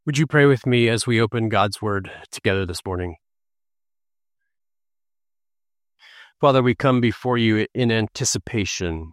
Would you pray with me as we open God's Word together this morning? Father, we come before you in anticipation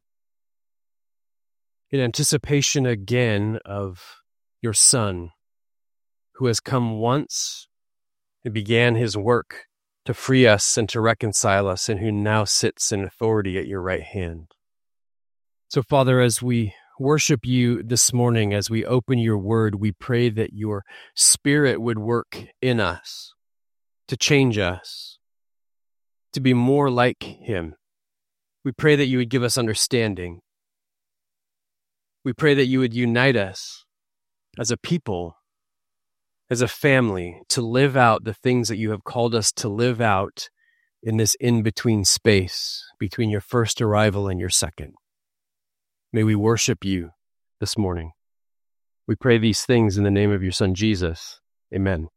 again of your Son, who has come once and began his work to free us and to reconcile us, and who now sits in authority at your right hand. So, Father, as we worship you this morning, as we open your word, we pray that your Spirit would work in us to change us, to be more like him. We pray that you would give us understanding. We pray that you would unite us as a people, as a family, to live out the things that you have called us to live out in this in-between space between your first arrival and your second. May we worship you this morning. We pray these things in the name of your Son, Jesus. Amen.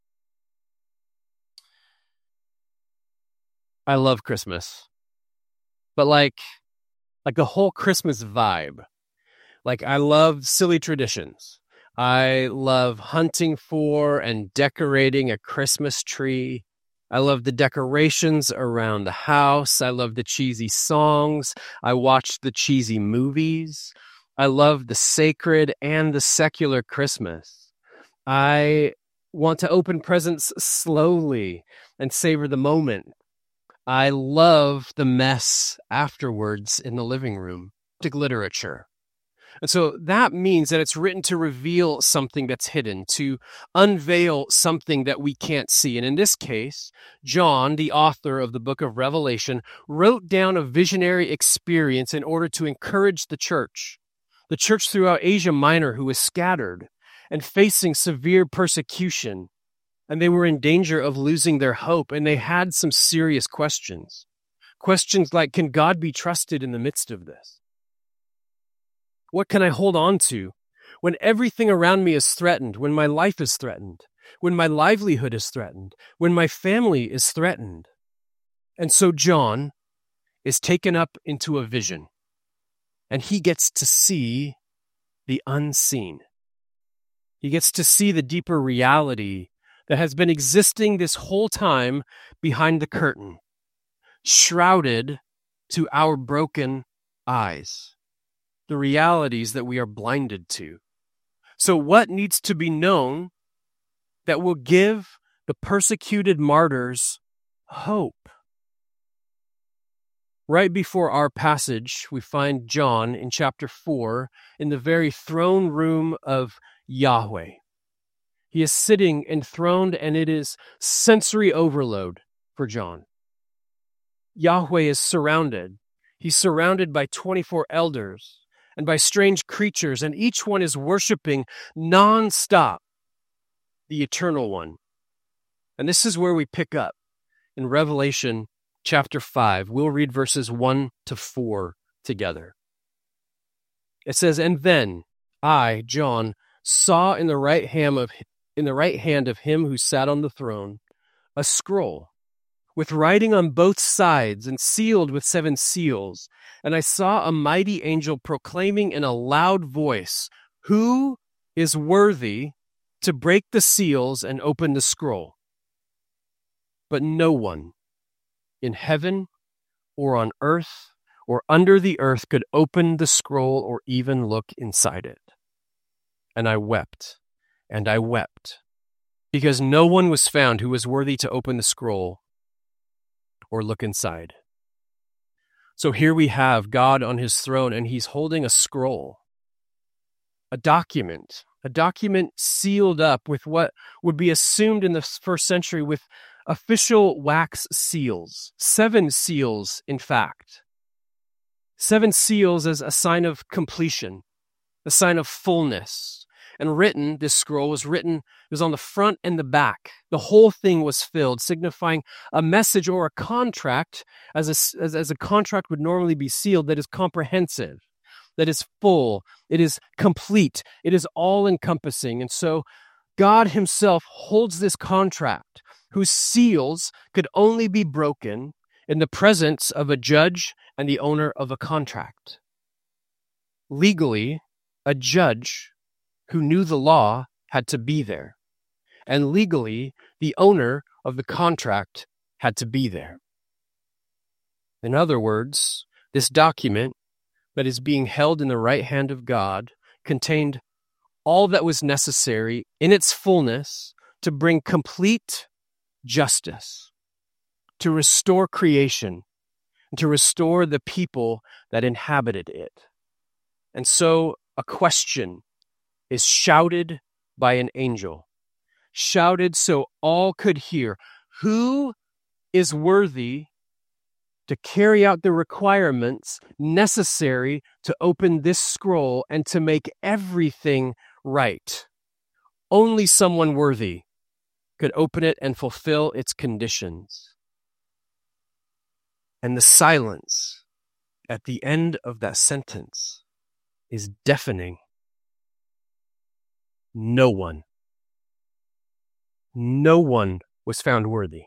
I love Christmas, but like the whole Christmas vibe. Like, I love silly traditions. I love hunting for and decorating a Christmas tree. I love the decorations around the house. I love the cheesy songs. I watch the cheesy movies. I love the sacred and the secular Christmas. I want to open presents slowly and savor the moment. I love the mess afterwards in the living room, literature. And so that means that it's written to reveal something that's hidden, to unveil something that we can't see. And in this case, John, the author of the book of Revelation, wrote down a visionary experience in order to encourage the church throughout Asia Minor, who was scattered and facing severe persecution. And they were in danger of losing their hope. And they had some serious questions. Questions like, can God be trusted in the midst of this? What can I hold on to when everything around me is threatened, when my life is threatened, when my livelihood is threatened, when my family is threatened? And so John is taken up into a vision, and he gets to see the unseen. He gets to see the deeper reality that has been existing this whole time behind the curtain, shrouded to our broken eyes. The realities that we are blinded to. So what needs to be known that will give the persecuted martyrs hope? Right before our passage, we find John in chapter 4 in the very throne room of Yahweh. He is sitting enthroned, and it is sensory overload for John. Yahweh is surrounded. He's surrounded by 24 elders and by strange creatures, and each one is worshiping nonstop the Eternal One. And this is where we pick up in Revelation chapter 5. We'll read verses 1 to 4 together. It says, "And then I, John, saw in the right hand of him who sat on the throne a scroll with writing on both sides and sealed with 7 seals. And I saw a mighty angel proclaiming in a loud voice, 'Who is worthy to break the seals and open the scroll?' But no one in heaven or on earth or under the earth could open the scroll or even look inside it. And I wept, because no one was found who was worthy to open the scroll or look inside." So here we have God on his throne, and he's holding a scroll, a document sealed up with what would be assumed in the first century with official wax seals, 7 seals, in fact. 7 seals as a sign of completion, a sign of fullness. And this scroll was on the front and the back. The whole thing was filled, signifying a message or a contract, as a contract would normally be sealed, that is comprehensive, that is full, it is complete, it is all-encompassing. And so God himself holds this contract, whose seals could only be broken in the presence of a judge and the owner of a contract. Legally, a judge who knew the law had to be there. and legally, the owner of the contract had to be there. In other words, this document that is being held in the right hand of God contained all that was necessary in its fullness to bring complete justice, to restore creation, and to restore the people that inhabited it. And so a question is shouted by an angel, shouted so all could hear. Who is worthy to carry out the requirements necessary to open this scroll and to make everything right? Only someone worthy could open it and fulfill its conditions. And the silence at the end of that sentence is deafening. No one was found worthy.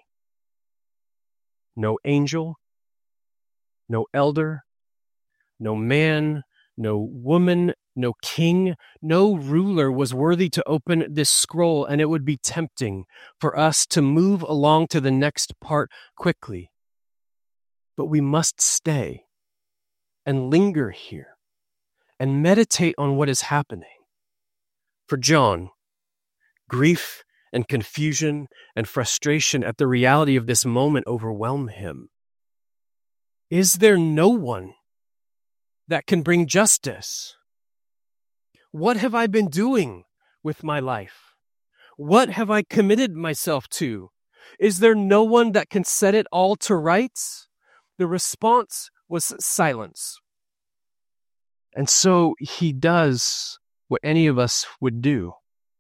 No angel, no elder, no man, no woman, no king, no ruler was worthy to open this scroll, and it would be tempting for us to move along to the next part quickly. But we must stay and linger here and meditate on what is happening. For John, grief and confusion and frustration at the reality of this moment overwhelm him. Is there no one that can bring justice? What have I been doing with my life? What have I committed myself to? Is there no one that can set it all to rights? The response was silence. And so he does what any of us would do.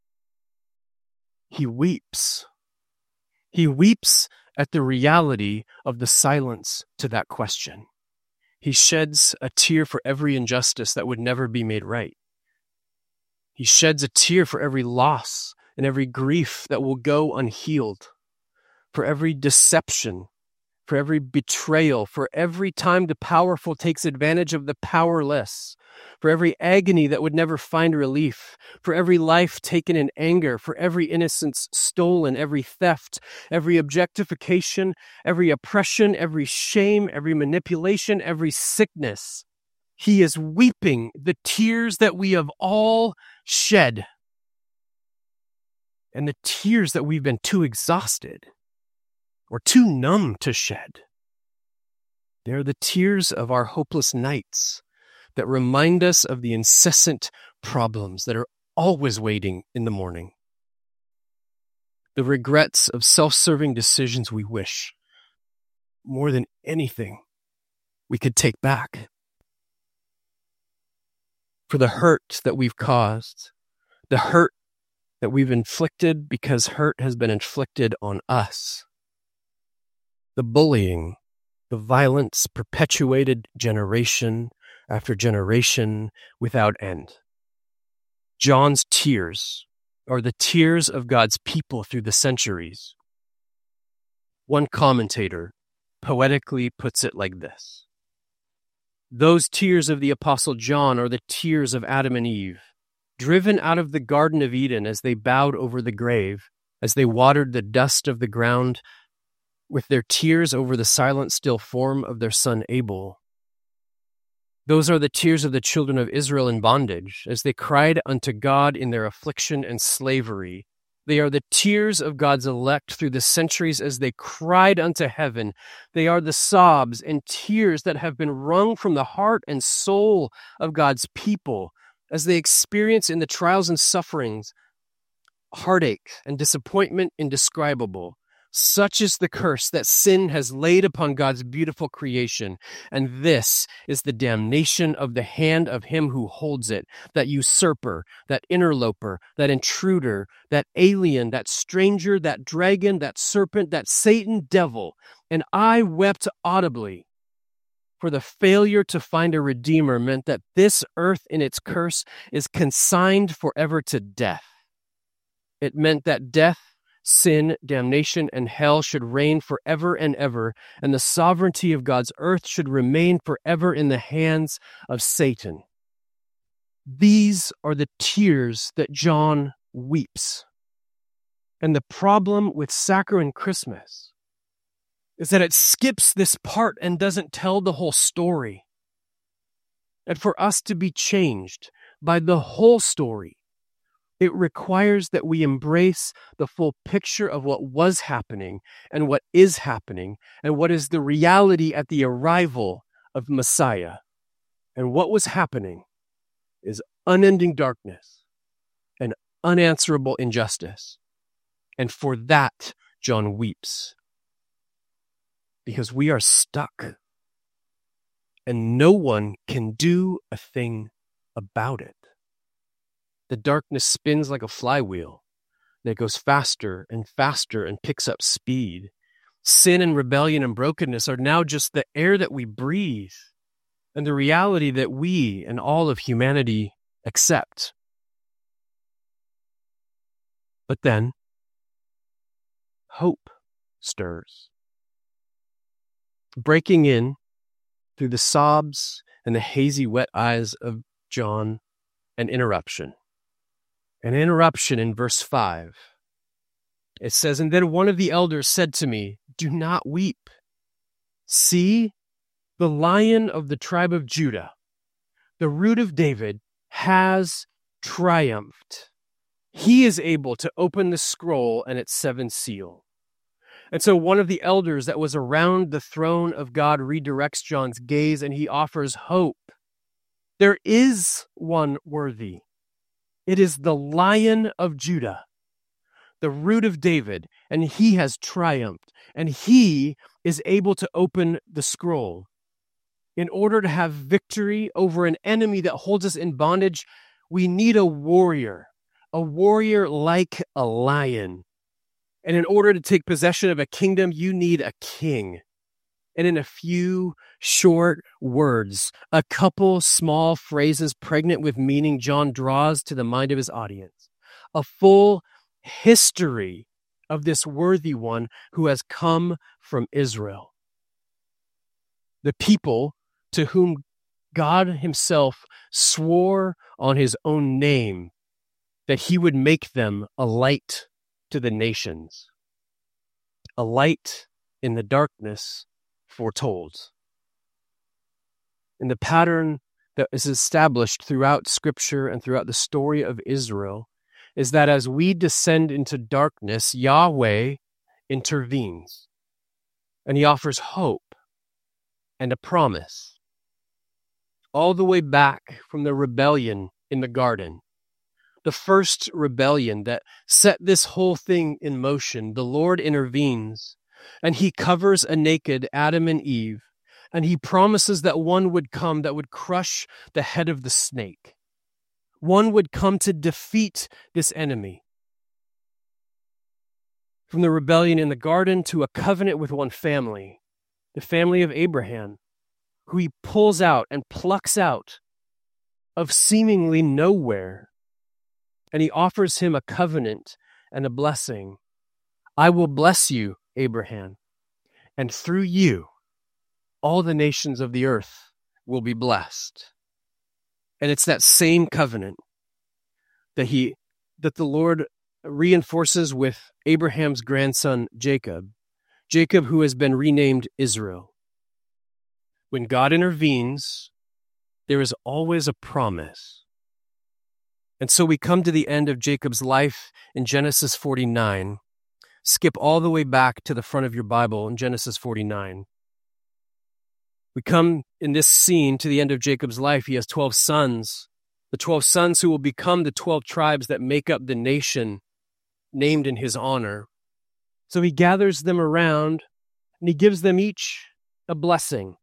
He weeps. He weeps at the reality of the silence to that question. He sheds a tear for every injustice that would never be made right. He sheds a tear for every loss and every grief that will go unhealed, for every deception, for every betrayal, for every time the powerful takes advantage of the powerless, for every agony that would never find relief, for every life taken in anger, for every innocence stolen, every theft, every objectification, every oppression, every shame, every manipulation, every sickness. He is weeping the tears that we have all shed, and the tears that we've been too exhausted or too numb to shed. They're the tears of our hopeless nights that remind us of the incessant problems that are always waiting in the morning. The regrets of self-serving decisions we wish, more than anything, we could take back. For the hurt that we've caused, the hurt that we've inflicted because hurt has been inflicted on us. The bullying, the violence perpetuated generation after generation without end. John's tears are the tears of God's people through the centuries. One commentator poetically puts it like this: those tears of the Apostle John are the tears of Adam and Eve, driven out of the Garden of Eden as they bowed over the grave, as they watered the dust of the ground with their tears over the silent, still form of their son Abel. Those are the tears of the children of Israel in bondage, as they cried unto God in their affliction and slavery. They are the tears of God's elect through the centuries as they cried unto heaven. They are the sobs and tears that have been wrung from the heart and soul of God's people as they experience in the trials and sufferings heartache and disappointment indescribable. Such is the curse that sin has laid upon God's beautiful creation, and this is the damnation of the hand of him who holds it, that usurper, that interloper, that intruder, that alien, that stranger, that dragon, that serpent, that Satan devil. And I wept audibly, for the failure to find a redeemer meant that this earth in its curse is consigned forever to death. It meant that death, sin, damnation, and hell should reign forever and ever, and the sovereignty of God's earth should remain forever in the hands of Satan. These are the tears that John weeps. And the problem with saccharine Christmas is that it skips this part and doesn't tell the whole story. And for us to be changed by the whole story, it requires that we embrace the full picture of what was happening and what is happening and what is the reality at the arrival of Messiah. And what was happening is unending darkness and unanswerable injustice. And for that, John weeps. Because we are stuck. And no one can do a thing about it. The darkness spins like a flywheel that goes faster and faster and picks up speed. Sin and rebellion and brokenness are now just the air that we breathe and the reality that we and all of humanity accept. But then, hope stirs. Breaking in through the sobs and the hazy, wet eyes of John, an interruption. An interruption in verse 5. It says, "And then one of the elders said to me, 'Do not weep. See, the Lion of the tribe of Judah, the Root of David, has triumphed. He is able to open the scroll and its 7 seals.'" And so one of the elders that was around the throne of God redirects John's gaze and he offers hope. There is one worthy. It is the Lion of Judah, the Root of David, and he has triumphed, and he is able to open the scroll. In order to have victory over an enemy that holds us in bondage, we need a warrior like a lion. And in order to take possession of a kingdom, you need a king. And in a few short words, a couple small phrases pregnant with meaning, John draws to the mind of his audience a full history of this worthy one who has come from Israel. The people to whom God himself swore on his own name that he would make them a light to the nations, a light in the darkness foretold. And the pattern that is established throughout Scripture and throughout the story of Israel is that as we descend into darkness, Yahweh intervenes, and he offers hope and a promise. All the way back from the rebellion in the garden, the first rebellion that set this whole thing in motion, the Lord intervenes, and he covers a naked Adam and Eve, and he promises that one would come that would crush the head of the snake. One would come to defeat this enemy. From the rebellion in the garden to a covenant with one family, the family of Abraham, who he pulls out and plucks out of seemingly nowhere. And he offers him a covenant and a blessing. "I will bless you, Abraham, and through you, all the nations of the earth will be blessed." And it's that same covenant that the Lord reinforces with Abraham's grandson, Jacob, who has been renamed Israel. When God intervenes, there is always a promise. And so we come to the end of Jacob's life in Genesis 49. Skip all the way back to the front of your Bible in Genesis 49. We come in this scene to the end of Jacob's life. He has 12 sons, the 12 sons who will become the 12 tribes that make up the nation named in his honor. So he gathers them around and he gives them each a blessing.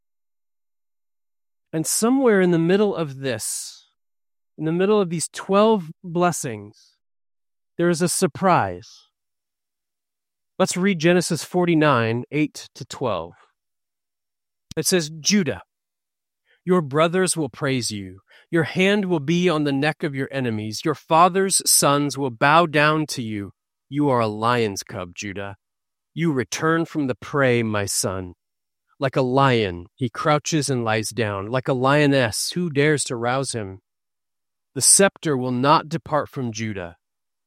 And somewhere in the middle of this, in the middle of these 12 blessings, there is a surprise. Let's read Genesis 49, 8 to 12. It says, "Judah, your brothers will praise you. Your hand will be on the neck of your enemies. Your father's sons will bow down to you. You are a lion's cub, Judah. You return from the prey, my son. Like a lion, he crouches and lies down. Like a lioness, who dares to rouse him? The scepter will not depart from Judah,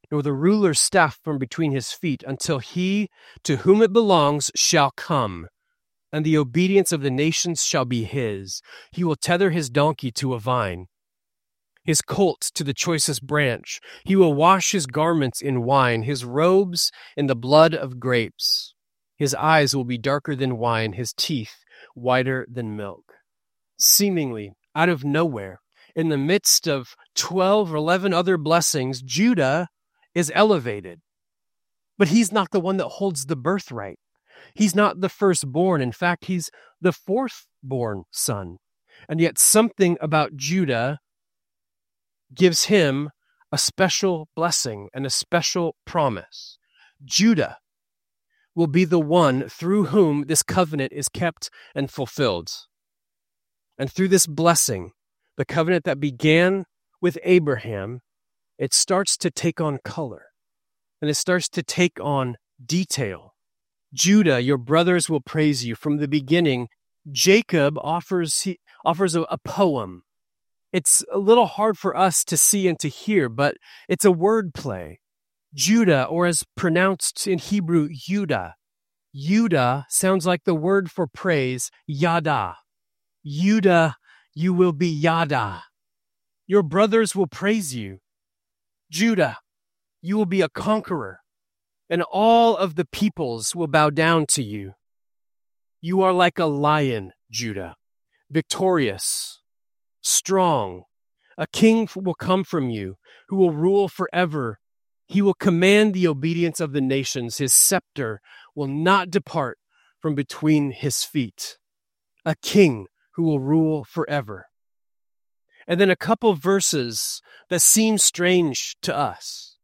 nor the ruler's staff from between his feet, until he to whom it belongs shall come, and the obedience of the nations shall be his. He will tether his donkey to a vine, his colt to the choicest branch. He will wash his garments in wine, his robes in the blood of grapes. His eyes will be darker than wine, his teeth whiter than milk. Seemingly out of nowhere, in the midst of 12 or 11 other blessings, Judah is elevated. But he's not the one that holds the birthright. He's not the firstborn. In fact, he's the fourth-born son. And yet something about Judah gives him a special blessing and a special promise. Judah will be the one through whom this covenant is kept and fulfilled. And through this blessing, the covenant that began with Abraham, it starts to take on color, and it starts to take on detail. Judah, your brothers will praise you. From the beginning, Jacob offers a poem. It's a little hard for us to see and to hear, but it's a word play. Judah, or as pronounced in Hebrew, Yudah. Yudah sounds like the word for praise, yada. Judah, you will be yada. Your brothers will praise you. Judah, you will be a conqueror, and all of the peoples will bow down to you. You are like a lion, Judah, victorious, strong. A king will come from you who will rule forever. He will command the obedience of the nations. His scepter will not depart from between his feet. A king who will rule forever. And then a couple verses that seem strange to us.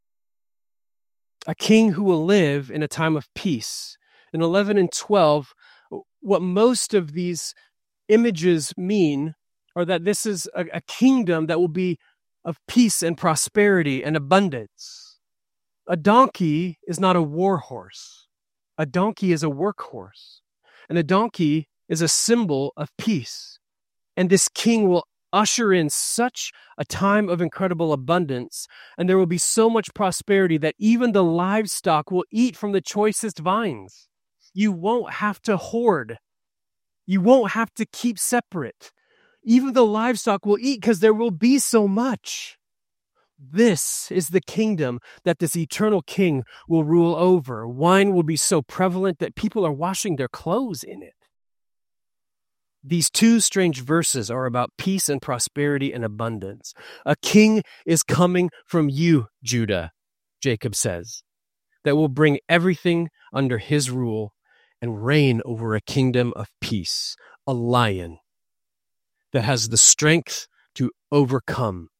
A king who will live in a time of peace. In 11 and 12, what most of these images mean are that this is a kingdom that will be of peace and prosperity and abundance. A donkey is not a war horse. A donkey is a workhorse. And a donkey is a symbol of peace. And this king will usher in such a time of incredible abundance, and there will be so much prosperity that even the livestock will eat from the choicest vines. You won't have to hoard. You won't have to keep separate. Even the livestock will eat because there will be so much. This is the kingdom that this eternal king will rule over. Wine will be so prevalent that people are washing their clothes in it. These two strange verses are about peace and prosperity and abundance. A king is coming from you, Judah, Jacob says, that will bring everything under his rule and reign over a kingdom of peace, a lion that has the strength to overcome.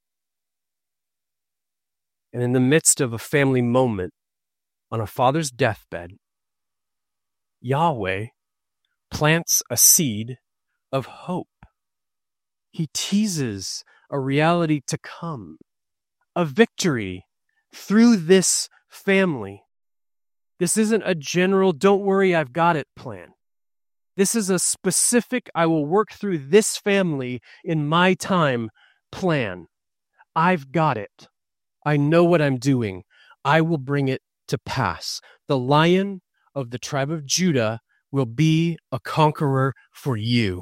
And in the midst of a family moment, on a father's deathbed, Yahweh plants a seed of hope. He teases a reality to come, a victory through this family. This isn't a general, don't worry, I've got it plan. This is a specific, I will work through this family in my time plan. I've got it. I know what I'm doing. I will bring it to pass. The Lion of the tribe of Judah will be a conqueror for you.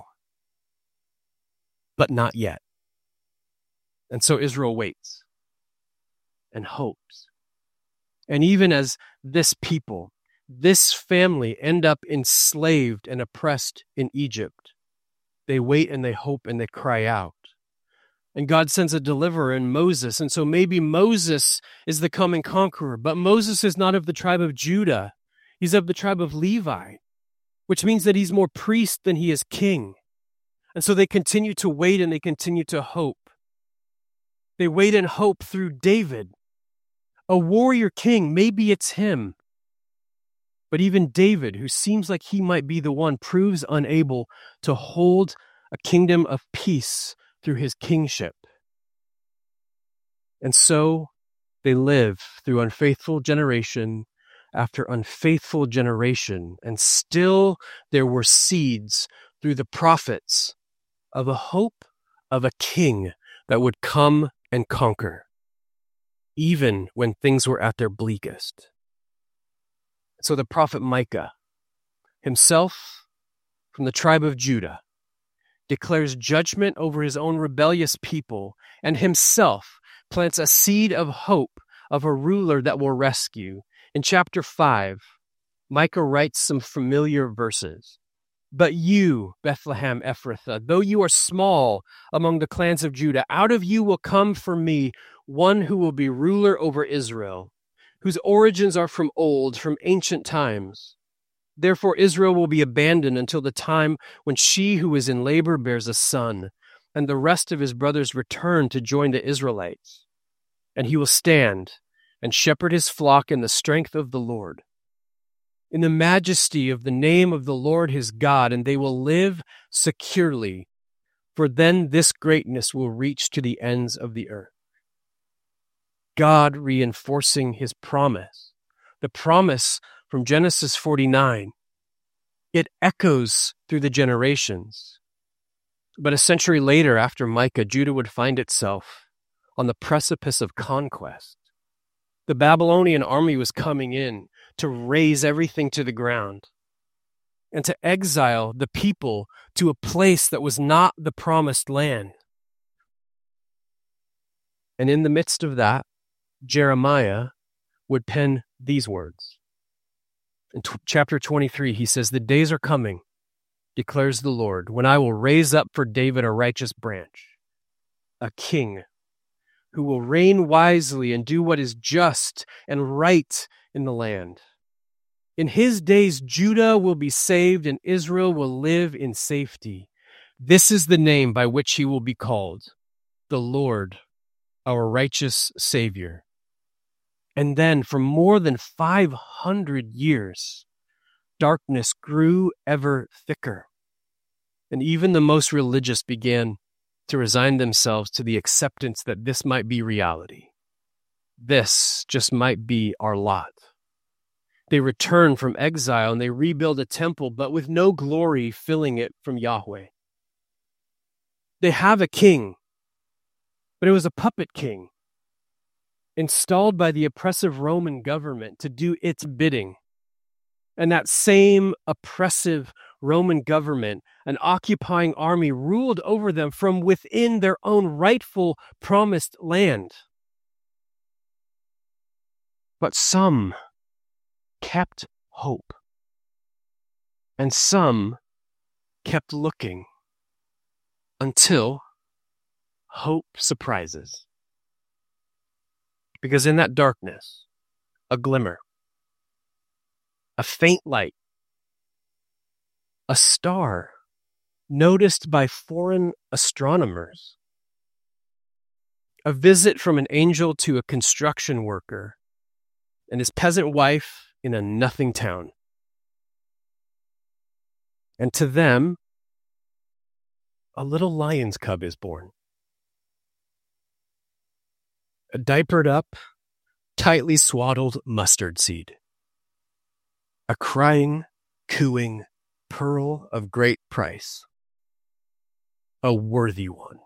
But not yet. And so Israel waits and hopes. And even as this people, this family end up enslaved and oppressed in Egypt, they wait and they hope and they cry out. And God sends a deliverer in Moses. And so maybe Moses is the coming conqueror, but Moses is not of the tribe of Judah. He's of the tribe of Levi, which means that he's more priest than he is king. And so they continue to wait and they continue to hope. They wait and hope through David, a warrior king. Maybe it's him. But even David, who seems like he might be the one, proves unable to hold a kingdom of peace through his kingship. And so they live through unfaithful generation after unfaithful generation. And still there were seeds through the prophets of a hope of a king that would come and conquer. even when things were at their bleakest. So the prophet Micah, himself from the tribe of Judah, declares judgment over his own rebellious people and himself plants a seed of hope of a ruler that will rescue. In chapter 5, Micah writes some familiar verses. But you, Bethlehem Ephrathah, though you are small among the clans of Judah, out of you will come for me one who will be ruler over Israel, whose origins are from old, from ancient times. Therefore Israel will be abandoned until the time when she who is in labor bears a son, and the rest of his brothers return to join the Israelites. And he will stand and shepherd his flock in the strength of the Lord, in the majesty of the name of the Lord his God, and they will live securely, for then this greatness will reach to the ends of the earth. God reinforcing his promise, the promise from Genesis 49. It echoes through the generations. But a century later, after Micah, Judah would find itself on the precipice of conquest. The Babylonian army was coming in to raze everything to the ground and to exile the people to a place that was not the promised land. And in the midst of that, Jeremiah would pen these words. In chapter 23, he says, "The days are coming, declares the Lord, when I will raise up for David a righteous branch, a king who will reign wisely and do what is just and right in the land. In his days, Judah will be saved and Israel will live in safety. This is the name by which he will be called, the Lord, our righteous Savior." And then for more than 500 years, darkness grew ever thicker. And even the most religious began to resign themselves to the acceptance that this might be reality. This just might be our lot. They return from exile and they rebuild a temple, but with no glory filling it from Yahweh. They have a king, but it was a puppet king, installed by the oppressive Roman government to do its bidding. And that same oppressive Roman government, an occupying army, ruled over them from within their own rightful promised land. But some kept hope, and some kept looking until hope surprises. Because in that darkness, a glimmer, a faint light, a star noticed by foreign astronomers, a visit from an angel to a construction worker and his peasant wife in a nothing town. And to them, a little lion's cub is born. A diapered up, tightly swaddled mustard seed. A crying, cooing pearl of great price. A worthy one.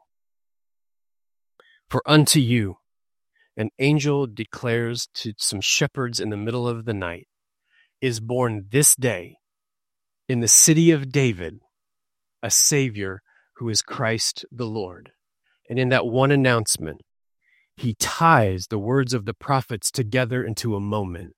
For unto you, an angel declares to some shepherds in the middle of the night, is born this day in the city of David a Savior who is Christ the Lord. And in that one announcement, he ties the words of the prophets together into a moment.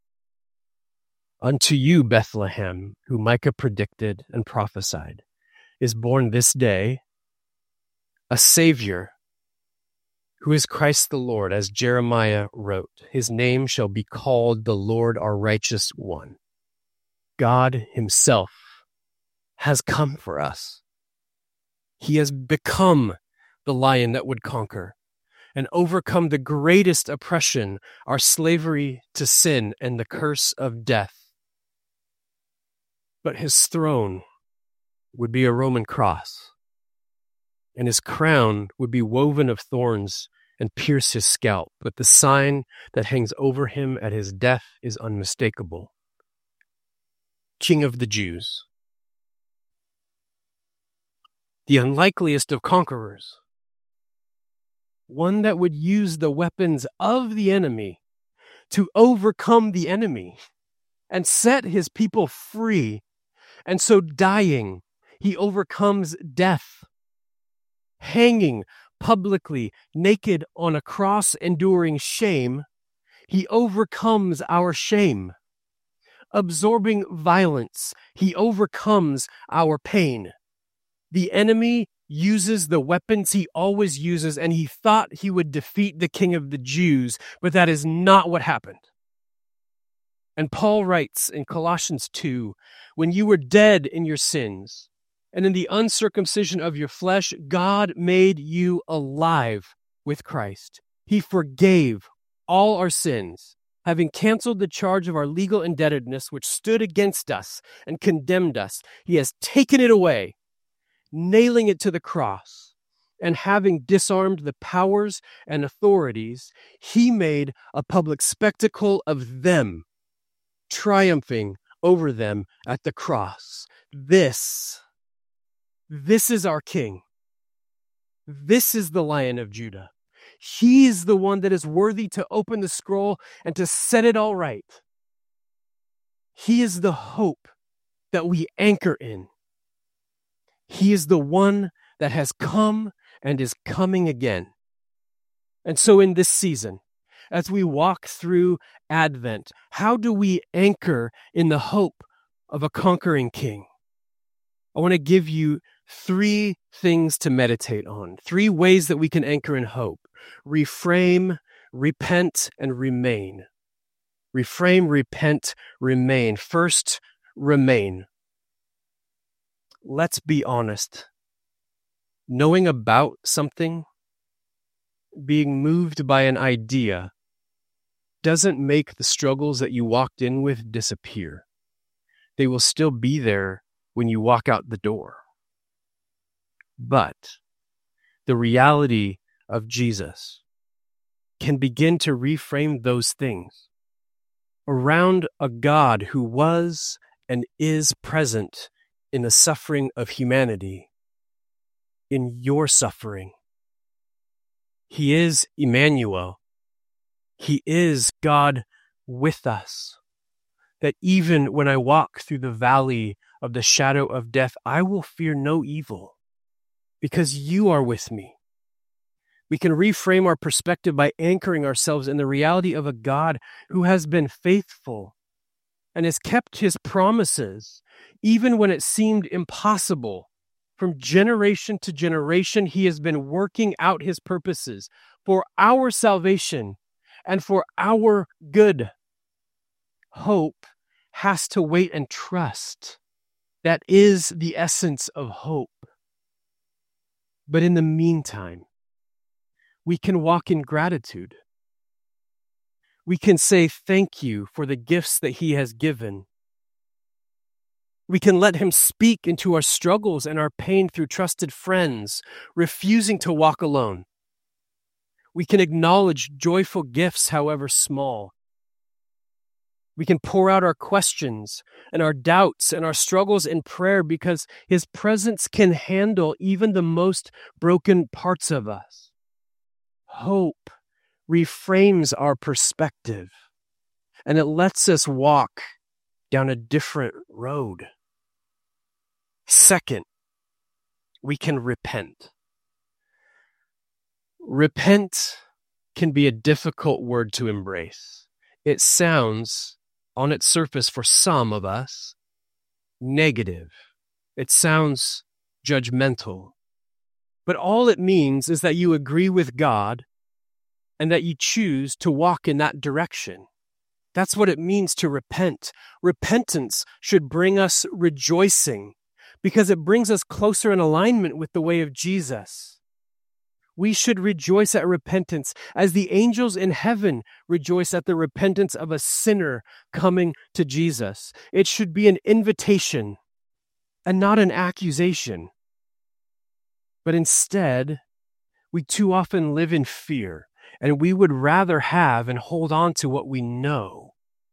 Unto you, Bethlehem, who Micah predicted and prophesied, is born this day a Savior who is Christ the Lord, as Jeremiah wrote. His name shall be called the Lord our righteous one. God himself has come for us. He has become the lion that would conquer and overcome the greatest oppression, our slavery to sin and the curse of death. But his throne would be a Roman cross, and his crown would be woven of thorns and pierce his scalp. But the sign that hangs over him at his death is unmistakable. King of the Jews. The unlikeliest of conquerors. one that would use the weapons of the enemy to overcome the enemy and set his people free. And so dying, he overcomes death. Hanging publicly, naked on a cross, enduring shame, he overcomes our shame. Absorbing violence, he overcomes our pain. The enemy uses the weapons he always uses, and he thought he would defeat the King of the Jews, but that is not what happened. And Paul writes in Colossians 2, when you were dead in your sins, and in the uncircumcision of your flesh, God made you alive with Christ. He forgave all our sins, having canceled the charge of our legal indebtedness which stood against us and condemned us. He has taken it away, nailing it to the cross. And having disarmed the powers and authorities, he made a public spectacle of them, triumphing over them at the cross. This is our King. This is the Lion of Judah. He is the one that is worthy to open the scroll and to set it all right. He is the hope that we anchor in. He is the one that has come and is coming again. And so in this season, as we walk through Advent, how do we anchor in the hope of a conquering King? I want to give you 3 things to meditate on, 3 ways that we can anchor in hope. Reframe, repent, and remain. Reframe, repent, remain. First, remain. Let's be honest. Knowing about something, being moved by an idea, doesn't make the struggles that you walked in with disappear. They will still be there when you walk out the door. But the reality of Jesus can begin to reframe those things around a God who was and is present in the suffering of humanity, in your suffering. He is Emmanuel. He is God with us. That even when I walk through the valley of the shadow of death, I will fear no evil, because you are with me. We can reframe our perspective by anchoring ourselves in the reality of a God who has been faithful and has kept his promises, even when it seemed impossible. From generation to generation, he has been working out his purposes for our salvation and for our good. Hope has to wait and trust. That is the essence of hope. But in the meantime, we can walk in gratitude. We can say thank you for the gifts that he has given. We can let him speak into our struggles and our pain through trusted friends, refusing to walk alone. We can acknowledge joyful gifts, however small. We can pour out our questions and our doubts and our struggles in prayer because his presence can handle even the most broken parts of us. Hope reframes our perspective, and it lets us walk down a different road. Second, we can repent. Repent can be a difficult word to embrace. It sounds, on its surface for some of us, negative. It sounds judgmental. But all it means is that you agree with God and that you choose to walk in that direction. That's what it means to repent. Repentance should bring us rejoicing because it brings us closer in alignment with the way of Jesus. We should rejoice at repentance as the angels in heaven rejoice at the repentance of a sinner coming to Jesus. It should be an invitation and not an accusation. But instead, we too often live in fear, and we would rather have and hold on to what we know.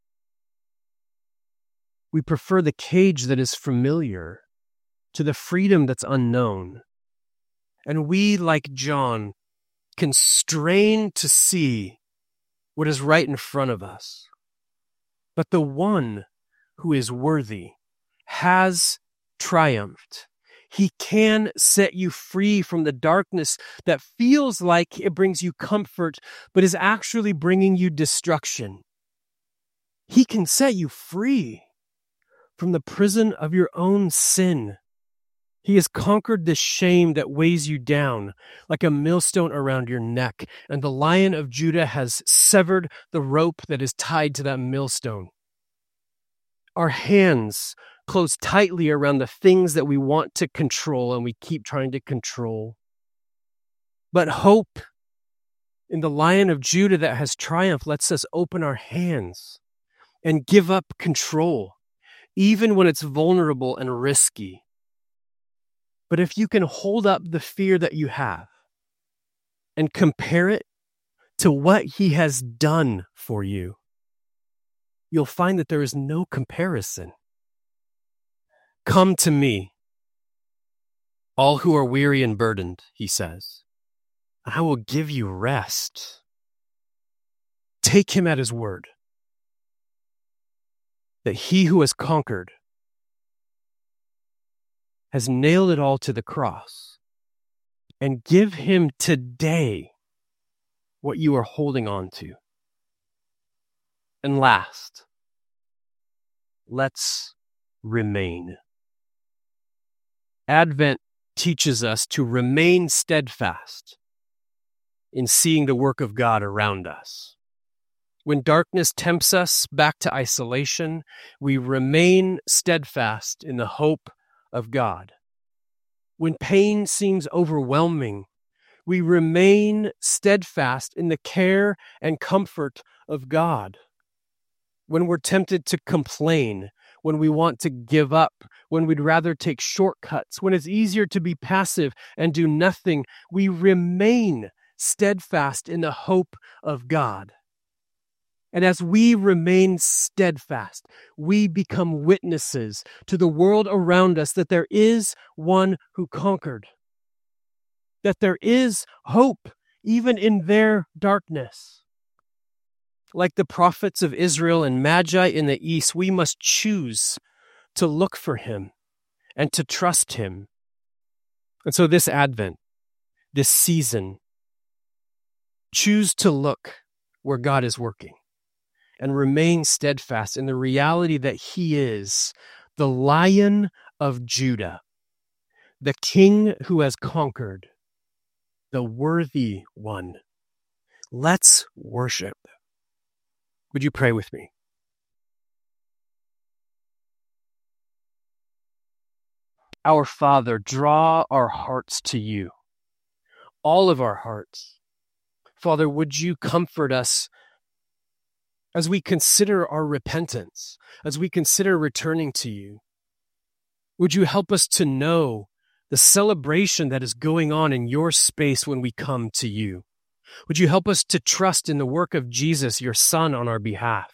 We prefer the cage that is familiar to the freedom that's unknown. And we, like John, can strain to see what is right in front of us. But the one who is worthy has triumphed. He can set you free from the darkness that feels like it brings you comfort, but is actually bringing you destruction. He can set you free from the prison of your own sin. He has conquered the shame that weighs you down like a millstone around your neck, and the Lion of Judah has severed the rope that is tied to that millstone. Our hands close tightly around the things that we want to control, and we keep trying to control. But hope in the Lion of Judah that has triumphed lets us open our hands and give up control, even when it's vulnerable and risky. But if you can hold up the fear that you have and compare it to what he has done for you, you'll find that there is no comparison. Come to me, all who are weary and burdened, he says. I will give you rest. Take him at his word, that he who has conquered has nailed it all to the cross, and give him today what you are holding on to. And last, let's remain. Advent teaches us to remain steadfast in seeing the work of God around us. When darkness tempts us back to isolation, we remain steadfast in the hope of God. When pain seems overwhelming, we remain steadfast in the care and comfort of God. When we're tempted to complain, when we want to give up, when we'd rather take shortcuts, when it's easier to be passive and do nothing, we remain steadfast in the hope of God. And as we remain steadfast, we become witnesses to the world around us that there is one who conquered, that there is hope even in their darkness. Like the prophets of Israel and Magi in the east, we must choose to look for him and to trust him. And so this Advent, this season, choose to look where God is working and remain steadfast in the reality that he is the Lion of Judah, the King who has conquered, the worthy one. Let's worship. Would you pray with me? Our Father, draw our hearts to you, all of our hearts. Father, would you comfort us as we consider our repentance, as we consider returning to you? Would you help us to know the celebration that is going on in your space when we come to you? Would you help us to trust in the work of Jesus, your Son, on our behalf?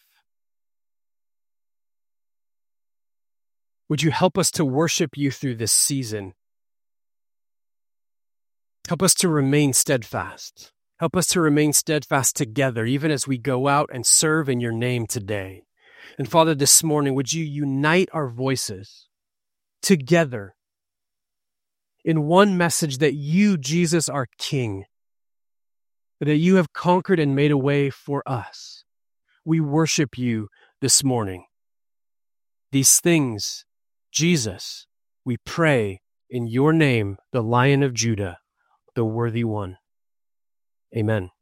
Would you help us to worship you through this season? Help us to remain steadfast. Help us to remain steadfast together, even as we go out and serve in your name today. And Father, this morning, would you unite our voices together in one message that you, Jesus, are King, that you have conquered and made a way for us. We worship you this morning. These things, Jesus, we pray in your name, the Lion of Judah, the worthy one. Amen.